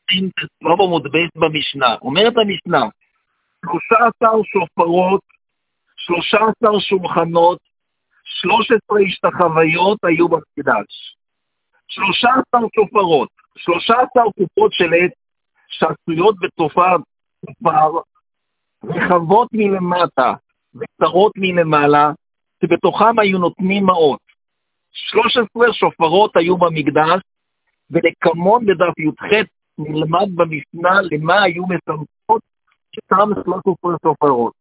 לא מודבס במשנה. אומרת המשנה, 13 שופרות, 13 שולחנות, 13 השתחוויות היו במקדש. 13 שופרות, 13 קופות של עץ, שעשויות בתופר, רחבות מלמטה וצרות מלמעלה, שבתוכם היו נותנים מעות. 13 שופרות היו במקדש, ולקמון בדף י"ח נלמד במשנה למה היו מסמכות שתם 13 שופרות.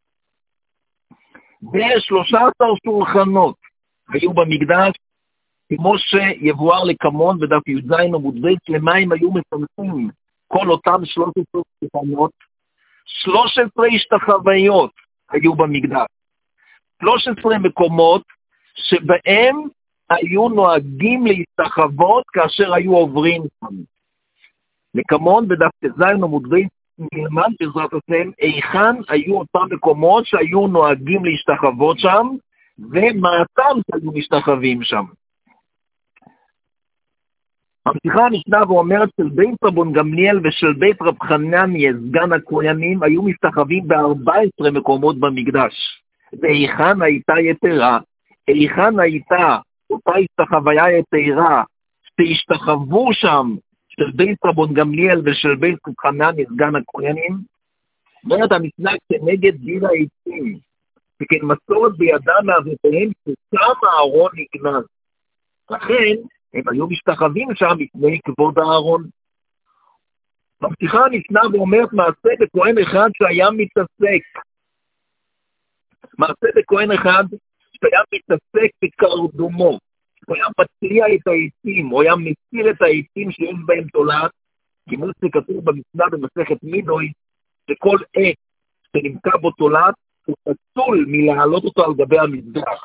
ו13 שולחנות היו במקדש, כמו שיבואר לקמון בדף י"ז עמוד ב', למה הם היו מסמכים כל אותם 13 שולחנות. 13 השתחוויות היו במקדש, 13 מקומות שבהם היו נוהגים להשתחוות כאשר היו עוברים שם. לקמון בדף ט"ז עמוד ב' נלמד בעזרת השם היכן היו אותם מקומות שהיו נוהגים להשתחוות שם, ומעתם שהיו משתחווים שם. ממשיכה המשנה ואומרת של בית רבן גמליאל ושל בית רב חנניה סגן הכהנים היו משתחווים ב14 מקומות במקדש. והיכן הייתה יתרה? היכן הייתה אותה השתחוויה יתרה שהשתחוו שם של בית רבן גמליאל ושל בית רב חנניה סגן הכהנים? אומרת המשנה כנגד דין העצים, שכן מסורת בידם מאבותיהם ששם הארון נגנז. לכן הם היו משתחווים שם לפני כבוד הארון. ממשיכה המשנה ואומרת מעשה בכהן אחד שהיה מתעסק. מעשה בכהן אחד שהיה מתעסק בקרדומו. הוא היה מטליע את העצים, הוא היה מסיר את העצים שיש בהם תולעת, כמו שכתוב במשנה במסכת מידוי, שכל עץ שנמצא בו תולעת, הוא פסול מלהעלות אותו על גבי המזבח.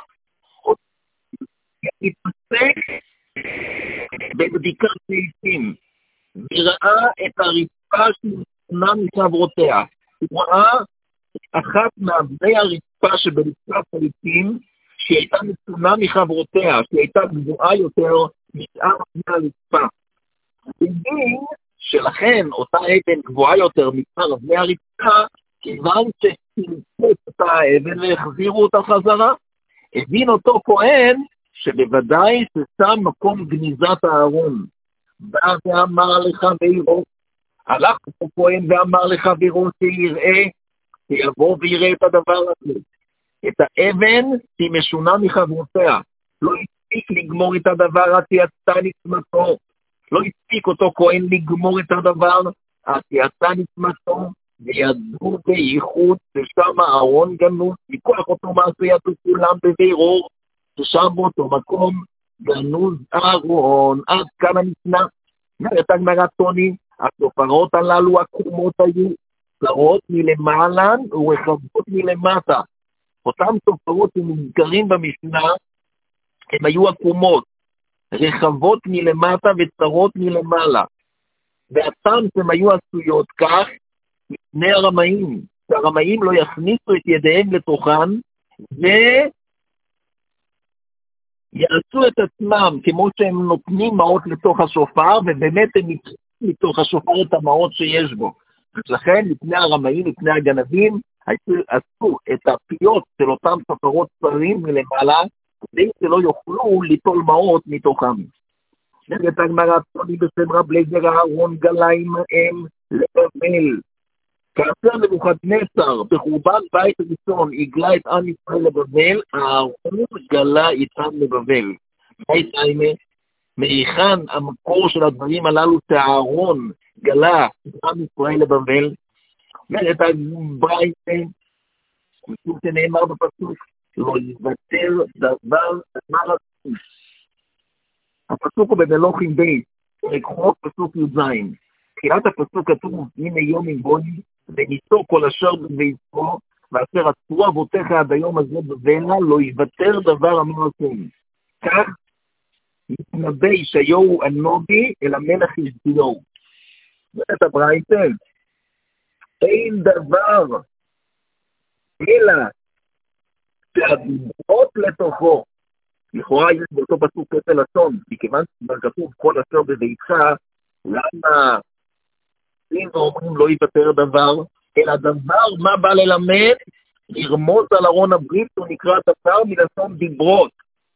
מתעסק בבדיקת עצים, וראה את הרצפה שנתנה מחברותיה. הוא ראה אחת מאבני הרצפה שבנצרת העצים, שהיא הייתה נתונה מחברותיה, שהיא הייתה גבוהה יותר משאר אבני הרצפה. בדין שלכן אותה אבן גבוהה יותר משאר אבני הרצפה, כיוון שתמצאת אותה האבן והחזירו אותה חזרה, הבין אותו כהן שבוודאי ששם מקום גניזת הארון. בא ואמר לחברו, הלך אותו כהן ואמר לחברו שיראה, שיבוא ויראה את הדבר הזה. את האבן שהיא משונה מחברותיה. לא הספיק לגמור את הדבר עד יצא נצמתו. לא הספיק אותו כהן לגמור את הדבר עד יצא נצמתו, וידעו בייחוד ששם הארון גנוז, מכוח אותו מעשה ידעו כולם בבירור, ששם באותו מקום גנוז ארון. עד כאן המשנה. אומרת הגמרא טוני, השופרות הללו הקומות היו צרות מלמעלה ורחבות מלמטה. אותם שופרות שמוזכרים במשנה הם היו עקומות, רחבות מלמטה וצרות מלמעלה. והטעם שהם היו עשויות כך מפני הרמאים, שהרמאים לא יכניסו את ידיהם לתוכן ויעשו את עצמם כמו שהם נותנים מעות לתוך השופר, ובאמת הם יצאו מתוך השופר את המעות שיש בו. לכן לפני הרמאים, לפני הגנבים, עשו את הפיות של אותם שופרות צרים מלמעלה, כדי שלא יוכלו ליטול מעות מתוכם. נגד הגמרא טוני בשם רב אליעזר הארון גלה עמהם לבבל. כאשר נבוכדנצר בחורבן בית ראשון הגלה את עם ישראל לבבל, הארון גלה איתם לבבל. בית עימה, מהיכן המקור של הדברים הללו שהארון גלה את עם ישראל לבבל? אומרת הברייתא, משום שנאמר בפסוק, לא יוותר דבר אמר הסוס. הפסוק הוא במלוכים בית, פרק פסוק י"ז. תחילת הפסוק כתוב, הנה יום יבואני, וניסו כל אשר בביתו, ואשר עשו אבותיך עד היום הזה בבלה, לא יוותר דבר אמר הסוס. כך מתנבא ישעיהו הנביא אל המלך חזקיהו. אומרת הברייתא, אין דבר אלא שהדיברות לתוכו, לכאורה יש באותו פסוק כפל לשון, מכיוון שכבר כתוב כל אשר בביתך, למה חוזרים ואומרים לא ייוותר דבר, אלא דבר מה בא ללמד, לרמוז על ארון הברית, הוא נקרא דבר מלשון דיברות.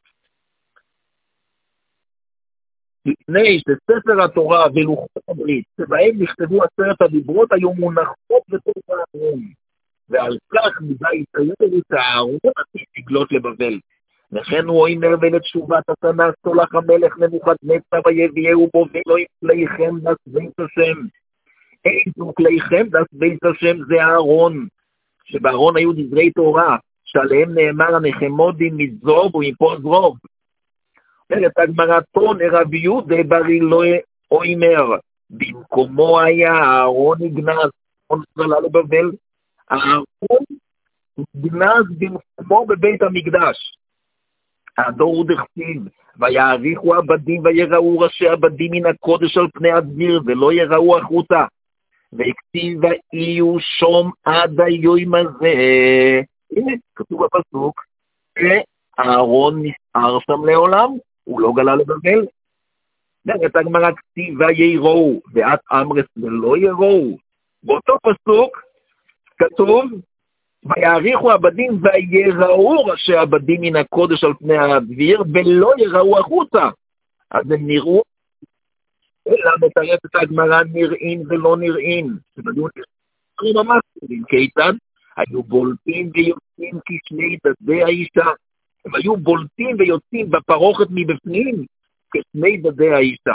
לפני שספר התורה ולוחות הברית, שבהם נכתבו 10 הדיברות, היו מונחות בתוך הארון. ועל כך מדי יצייר את הארון עתיד לגלות לבבל. לכן הוא אומר ולתשובת התנא, סולח המלך נבוכדנצר ויביאהו בו ולא כליכם דס בית השם. איזו כליכם דס בית השם זה הארון, שבארון היו דברי תורה, שעליהם נאמר הנחמודים מזרוב ומפה זרוב. אומרת הגמרא טון רבי יהודה בר אילאי אומר, במקומו היה הארון נגנז, עלה לבבל, הארון נגנז במקומו בבית המקדש. הדור דכתיב, ויעריכו עבדים ויראו ראשי עבדים מן הקודש על פני הדביר, ולא יראו החוצה. וכתיב ויהיו שום עד היום הזה. הנה, כתוב בפסוק, הארון נשאר שם לעולם, הוא לא גלה לבבל. אומרת הגמרא כתיב ויראו, ואת אמרס ולא יראו. באותו פסוק כתוב, ויעריכו עבדים ויראו ראשי עבדים מן הקודש על פני הדביר, ולא יראו החוצה. אז הם נראו, אלא מתארת הגמרא נראים ולא נראים. הם ממש נראים, כיצד? היו בולטים ויוצאים כשני דדי האישה. הם היו בולטים ויוצאים בפרוכת מבפנים, כשני דדי האישה.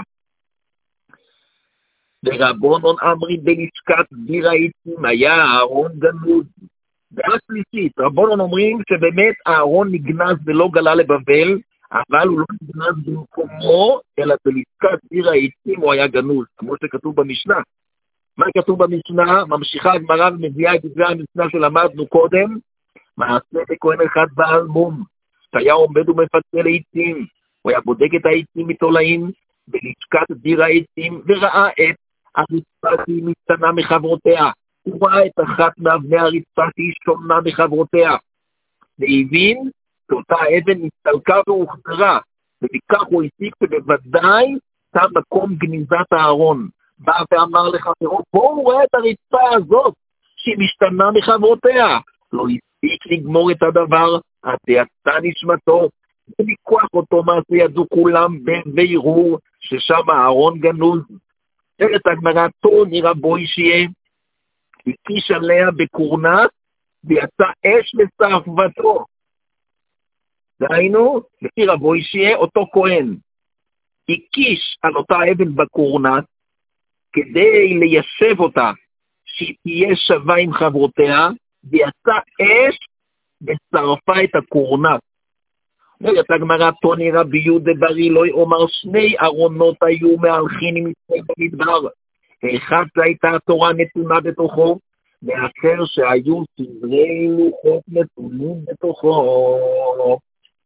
ורבונון אמרי בלשכת דביר העצים היה הארון גנוז. והשלישית, רבונון אומרים שבאמת הארון נגנז ולא גלה לבבל, אבל הוא לא נגנז במקומו, אלא בלשכת דביר העצים הוא היה גנוז, כמו שכתוב במשנה. מה כתוב במשנה? ממשיכה הגמרא ומביאה את דברי המשנה שלמדנו קודם, מעשה בכהן אחד בעל מום, שהיה עומד ומפצל עצים, הוא היה בודק את העצים מתולעים, בלשכת דביר העצים, וראה את הרצפה שהיא משתנה מחברותיה. הוא ראה את אחת מאבני הרצפה שהיא שונה מחברותיה. והבין שאותה האבן נסתלקה והוחזרה, ובכך הוא הסיק שבוודאי שם מקום גניזת הארון. בא ואמר לחברו, בואו רואה את הרצפה הזאת שהיא משתנה מחברותיה. לא הספיק לגמור את הדבר, אז יצא נשמתו, ולקוח אותו מה שידעו כולם בבירור ששם הארון גנוז. אומרת הגמרא טוני רבו ישיה, הקיש עליה בקורנס ויצא אש לשרפתו. דהיינו, לפי רבו ישיה, אותו כהן הקיש על אותה אבן בקורנס כדי ליישב אותה שהיא תהיה שווה עם חברותיה, ויצא אש ושרפה את הקורנס. אומרת הגמרא טוני רבי יהודה בר אילאי אומר, שני ארונות היו מהלכים עם ישראל במדבר, אחד שהייתה התורה נתונה בתוכו, ואחר שהיו סדרי לוחות נתונים בתוכו.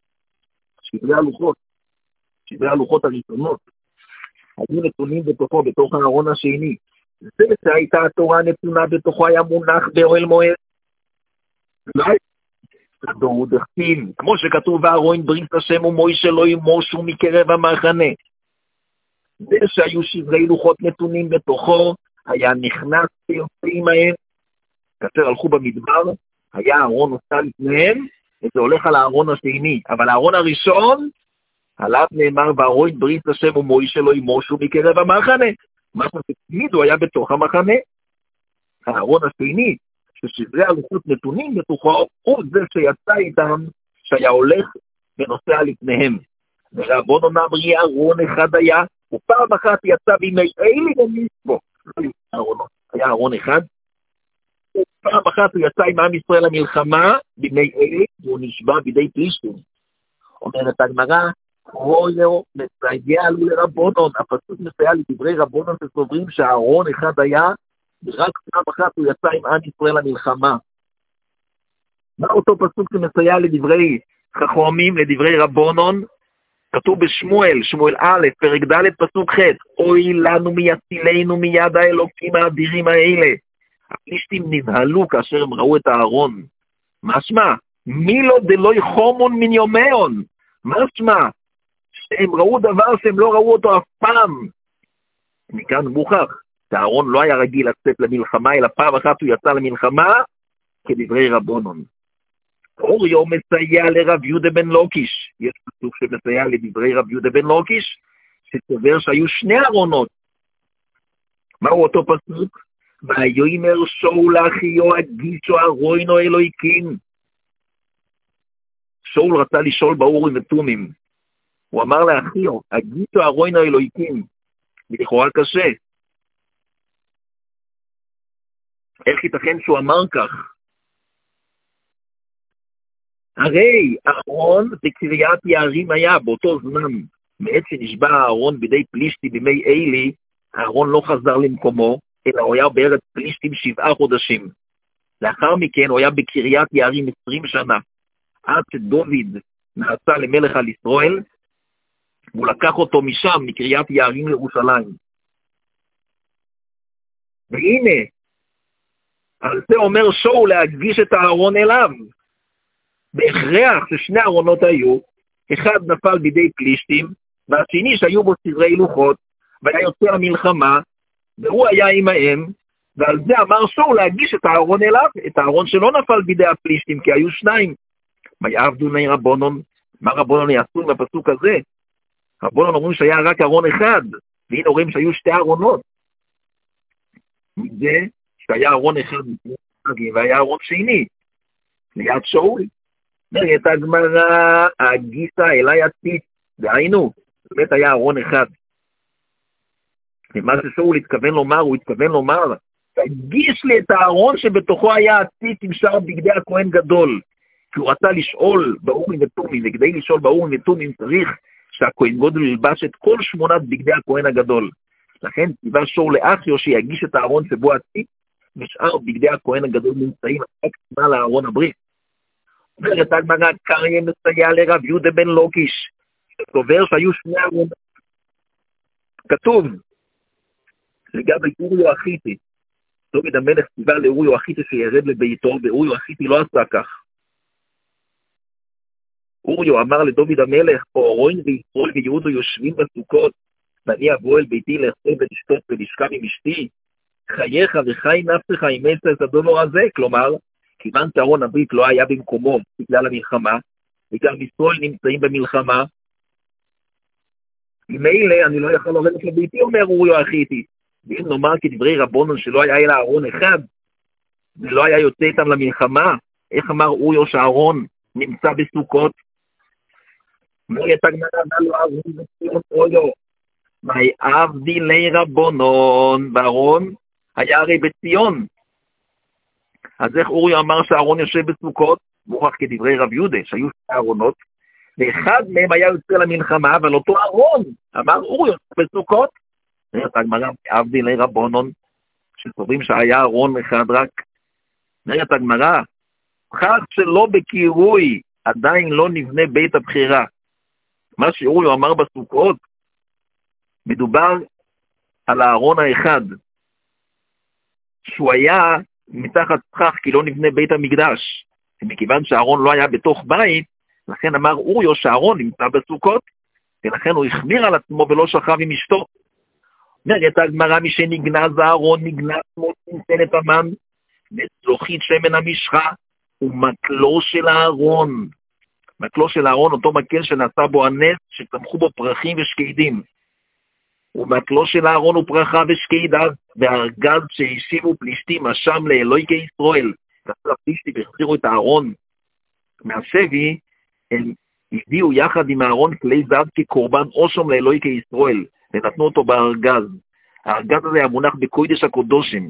סדרי הלוחות הראשונות היו נתונים בתוכו, בתוך הארון השני. זה שהייתה התורה נתונה בתוכו היה מונח באוהל מועד. דור דכתיב, כמו שכתוב וארון ברית השם ומוישה לא ימושו מקרב המחנה. זה שהיו שברי לוחות נתונים בתוכו, היה נכנס ויוצא עמהם. כאשר הלכו במדבר, היה הארון עושה לפניהם, וזה הולך על הארון השני. אבל הארון הראשון, עליו נאמר וארון ברית השם ומוישה לא ימושו מקרב המחנה. מה שתמיד הוא היה בתוך המחנה. הארון השני, ששברי הלוחות נתונים בתוכו, הוא זה שיצא איתם, שהיה הולך ונוסע לפניהם. ורבונון אמרי ארון אחד היה, ופעם אחת יצא בימי אלי ומצבו. היה ארון אחד, ופעם אחת הוא יצא עם עם ישראל למלחמה בימי אלי, והוא נשבע בידי פלישתים. אומרת הגמרא, רויו מסייע לו לרבונון, הפסוק מסייע לדברי רבונון שסוברים שהארון אחד היה, ורק פעם אחת הוא יצא עם עם ישראל למלחמה. מה אותו פסוק שמסייע לדברי חכמים, לדברי רבונון? כתוב בשמואל, שמואל א', פרק ד', פסוק ח', אוי לנו מיצילנו מיד האלוקים האדירים האלה. הפלישתים נבהלו כאשר הם ראו את הארון. משמע, מי לא דלוי חומון מן יומיון? משמע, שהם ראו דבר שהם לא ראו אותו אף פעם. מכאן מוכח שאהרון לא היה רגיל לצאת למלחמה, אלא פעם אחת הוא יצא למלחמה, כדברי רבונון. אוריו מסייע לרב יהודה בן לוקיש, יש פסוק שמסייע לדברי רב יהודה בן לוקיש, שסובר שהיו שני ארונות. מהו אותו פסוק? ויאמר שאול לאחיו הגישו ארונו אלוהיקים. שאול רצה לשאול באורים ותומים. הוא אמר לאחיו, הגישו ארונו אלוהיקים. לכאורה קשה. איך ייתכן שהוא אמר כך? הרי אהרון בקריית יערים היה באותו זמן, מעת שנשבע אהרון בידי פלישתי בימי אלי, אהרון לא חזר למקומו, אלא הוא היה בארץ פלישתים 7 חודשים. לאחר מכן הוא היה בקריית יערים 20 שנה, עד שדוד נעשה למלך על ישראל, והוא לקח אותו משם, מקריית יערים לירושלים. והנה, על זה אומר שאול להגיש את הארון אליו. בהכרח ששני ארונות היו, אחד נפל בידי פלישתים, והשני שהיו בו סדרי לוחות, והיה יוצא למלחמה, והוא היה עמהם, ועל זה אמר שאול להגיש את הארון אליו, את הארון שלא נפל בידי הפלישתים, כי היו שניים. מה יעבדו בני רבונון? מה רבונון יעשו עם הפסוק הזה? רבונון אומרים שהיה רק ארון אחד, והנה אומרים שהיו שתי ארונות. זה שהיה ארון אחד, והיה ארון שני, ליד שאול. נראית הגמרא, הגיסה אליי הציץ, דהיינו, באמת היה ארון אחד. ומה ששאול התכוון לומר, הוא התכוון לומר, תגיש לי את הארון שבתוכו היה הציץ עם שאר בגדי הכהן גדול, כי הוא רצה לשאול באורים ותומים, וכדי לשאול באורים ותומים צריך שהכהן גדול ילבש את כל 8 בגדי הכהן הגדול. לכן ציווה שאול לאחיו שיגיש את הארון שבו הציץ, ושאר בגדי הכהן הגדול נמצאים רק מעל הארון הברית. אומרת הגמרא, קריא מסייע לרב יהודה בן לוקיש, שסובר שהיו שני ארונות. כתוב, לגבי אוריו החיתי, דוד המלך ציווה לאוריו החיתי שירד לביתו, ואוריו החיתי לא עשה כך. אוריו אמר לדוד המלך, אורון וישראל ויהודו יושבים בסוכות, ואני אבוא אל ביתי לאכול ולשתות ולשכב עם אשתי, חייך וחי נפשך עם את הדבר הזה, כלומר, כיוון שארון הברית לא היה במקומו בגלל המלחמה, וגם ישראל נמצאים במלחמה, ממילא אני לא יכול לרדת לביתי, אומר אוריו החיתי. ואם נאמר כדברי רבונון שלא היה אלא ארון אחד, ולא היה יוצא איתם למלחמה, איך אמר אוריו שהארון נמצא בסוכות? אומרת הגמרא, לא ארון בציון אוריו, מהי אבדילי רבונון, והארון היה הרי בציון. אז איך אוריו אמר שהארון יושב בסוכות? מוכח כדברי רב יהודה, שהיו שתי ארונות, ואחד מהם היה יוצא למלחמה, אבל אותו ארון, אמר אוריו בסוכות. נראית הגמרא, אבדילי רבונון, שסוברים שהיה ארון אחד רק. נראית הגמרא, כך שלא בקירוי, עדיין לא נבנה בית הבחירה. מה שאוריו אמר בסוכות, מדובר על הארון האחד, שהוא היה מתחת פחח כי לא נבנה בית המקדש. מכיוון שהארון לא היה בתוך בית, לכן אמר אוריו שהארון נמצא בסוכות, ולכן הוא החמיר על עצמו ולא שכב עם אשתו. נראית הגמרא, מי שנגנז הארון נגנז כמו צנצנת המן, וצלוחית שמן המשחה, ומקלו של הארון. מקלו של הארון, אותו מקל שנעשה בו הנס, שצמחו בו פרחים ושקדים. ומקלו של הארון הוא פרחה ושקדיו, והארגז שהשיבו פלישתים אשם לאלוהי כישראל. כאשר הפלישתים החזירו את הארון מהשבי, הם הביאו יחד עם הארון כלי זהב כקורבן אושם לאלוהי כישראל, ונתנו אותו בארגז. הארגז הזה היה מונח בקודש הקודשים.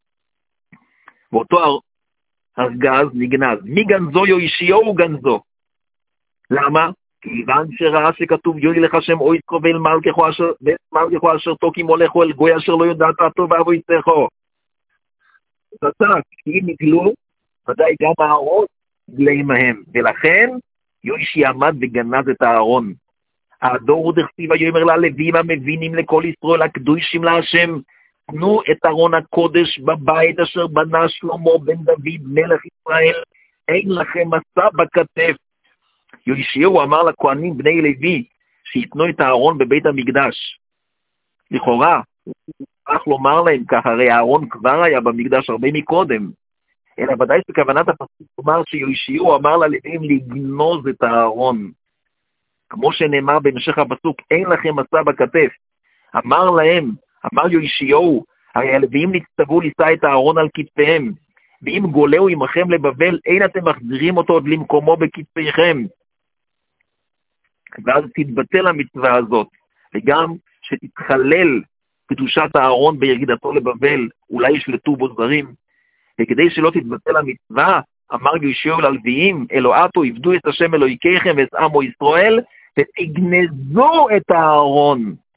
ואותו ארגז נגנז. מי גנזו יושיעו הוא גנזו. למה? כיוון שראה שכתוב יוי לך שם אוי קרובל מלכךו אשר תוקים הולכו אל גוי אשר לא יודעת טוב ואבו יצחו. תצא, כי אם נגלו, ודאי גם הארון יגלה עמהם. ולכן יושי עמד וגנז את הארון. הדור הוא דכתיב ויאמר ללווים המבינים לכל ישראל הקדושים להשם, תנו את ארון הקודש בבית אשר בנה שלמה בן דוד מלך ישראל, אין לכם מסע בכתף. יושיעו אמר לכהנים בני לוי שיתנו את הארון בבית המקדש. לכאורה, מוכרח לומר להם ככה, הרי אהרון כבר היה במקדש הרבה מקודם, אלא ודאי שכוונת הפסוק אומר שיהושע אמר ללוויים לגנוז את הארון. כמו שנאמר בהמשך הפסוק, אין לכם מסע בכתף. אמר להם, אמר יהושע, הרי הלוויים נצטוו לישא את הארון על כתפיהם, ואם גולהו עמכם לבבל, אין אתם מחזירים אותו עוד למקומו בכתפיכם. ואז תתבטל המצווה הזאת, וגם שתתחלל קדושת הארון בירידתו לבבל, אולי ישלטו בו זרים. וכדי שלא תתבטל המצווה, אמר יהושע ללוויים, אלוהתו עבדו את השם אלוהיכיכם ואת עמו ישראל, ותגנזו את הארון.